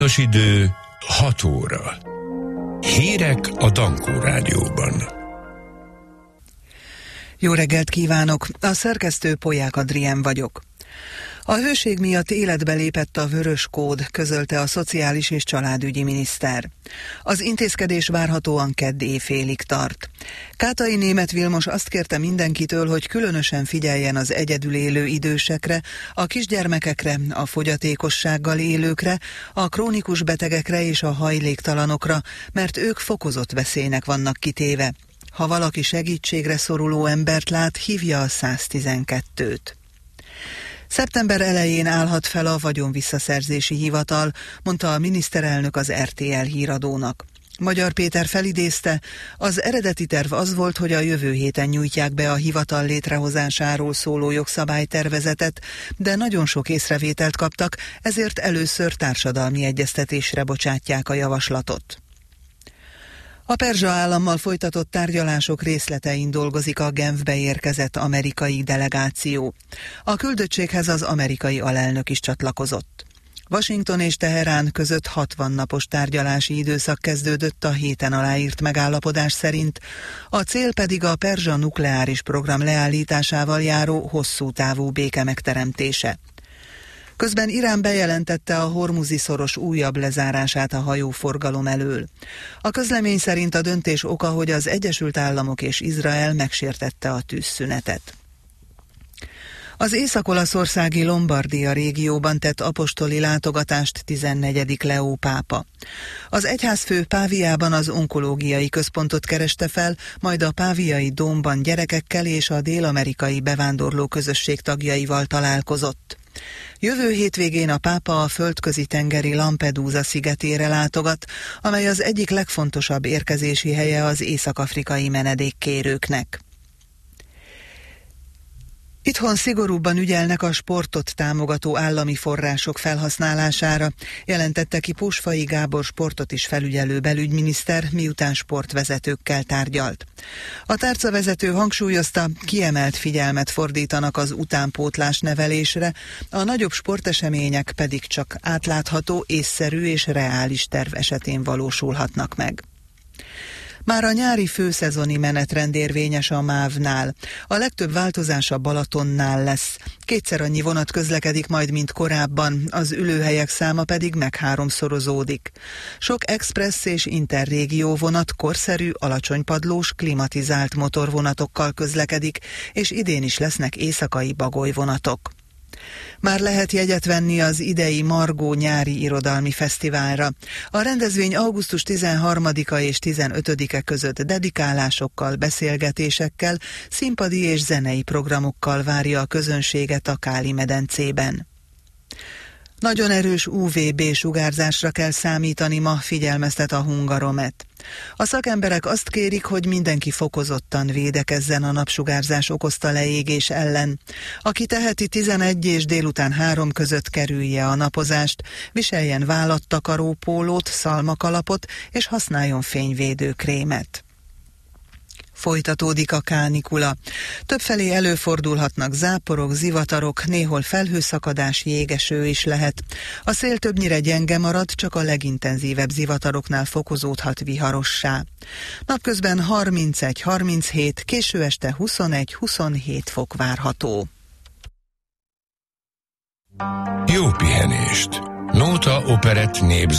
Idő 6 óra. Hírek a Dankó Rádióban. Jó reggelt kívánok! A szerkesztő Polyák Adrien vagyok. A hőség miatt életbe lépett a vörös kód, közölte a Szociális és Családügyi miniszter. Az intézkedés várhatóan kedd éjfélig tart. Kátai Németh Vilmos azt kérte mindenkitől, hogy különösen figyeljen az egyedül élő idősekre, a kisgyermekekre, a fogyatékossággal élőkre, a krónikus betegekre és a hajléktalanokra, mert ők fokozott veszélynek vannak kitéve. Ha valaki segítségre szoruló embert lát, hívja a 112-t. Szeptember elején állhat fel a vagyonvisszaszerzési hivatal, mondta a miniszterelnök az RTL híradónak. Magyar Péter felidézte, az eredeti terv az volt, hogy a jövő héten nyújtják be a hivatal létrehozásáról szóló jogszabálytervezetet, de nagyon sok észrevételt kaptak, ezért először társadalmi egyeztetésre bocsátják a javaslatot. A perzsa állammal folytatott tárgyalások részletein dolgozik a Genfbe érkezett amerikai delegáció. A küldöttséghez az amerikai alelnök is csatlakozott. Washington és Teherán között 60 napos tárgyalási időszak kezdődött a héten aláírt megállapodás szerint, a cél pedig a perzsa nukleáris program leállításával járó hosszú távú béke megteremtése. Közben Irán bejelentette a Hormuzi-szoros újabb lezárását a hajóforgalom elől. A közlemény szerint a döntés oka, hogy az Egyesült Államok és Izrael megsértette a tűzszünetet. Az észak-olaszországi Lombardia régióban tett apostoli látogatást 14. Leó pápa. Az egyházfő Páviában az onkológiai központot kereste fel, majd a páviai dómban gyerekekkel és a dél-amerikai bevándorló közösség tagjaival találkozott. Jövő hétvégén a pápa a földközi-tengeri Lampedusa szigetére látogat, amely az egyik legfontosabb érkezési helye az észak-afrikai menedékkérőknek. Itthon szigorúbban ügyelnek a sportot támogató állami források felhasználására, jelentette ki Pusfai Gábor sportot is felügyelő belügyminiszter, miután sportvezetőkkel tárgyalt. A tárcavezető hangsúlyozta, kiemelt figyelmet fordítanak az utánpótlás nevelésre, a nagyobb sportesemények pedig csak átlátható, észszerű és reális terv esetén valósulhatnak meg. Már a nyári főszezoni menetrend érvényes a MÁV-nál. A legtöbb változás a Balatonnál lesz. 2-szer annyi vonat közlekedik majd, mint korábban, az ülőhelyek száma pedig megháromszorozódik. Sok expressz és interrégió vonat korszerű, alacsonypadlós, klimatizált motorvonatokkal közlekedik, és idén is lesznek éjszakai bagolyvonatok. Már lehet jegyet venni az idei Margó nyári irodalmi fesztiválra. A rendezvény augusztus 13-a és 15-e között dedikálásokkal, beszélgetésekkel, színpadi és zenei programokkal várja a közönséget a Káli-medencében. Nagyon erős UVB-sugárzásra kell számítani ma, figyelmeztet a Hungaromet. A szakemberek azt kérik, hogy mindenki fokozottan védekezzen a napsugárzás okozta leégés ellen. Aki teheti, 11 és délután 3 között kerülje a napozást, viseljen vállattakaró pólót, szalmakalapot és használjon fényvédő krémet. Folytatódik a kánikula. Többfelé előfordulhatnak záporok, zivatarok, néhol felhőszakadás, jégeső is lehet. A szél többnyire gyenge marad, csak a legintenzívebb zivataroknál fokozódhat viharossá. Napközben 31-37, késő este 21-27 fok várható. Jó pihenést! Nóta Operett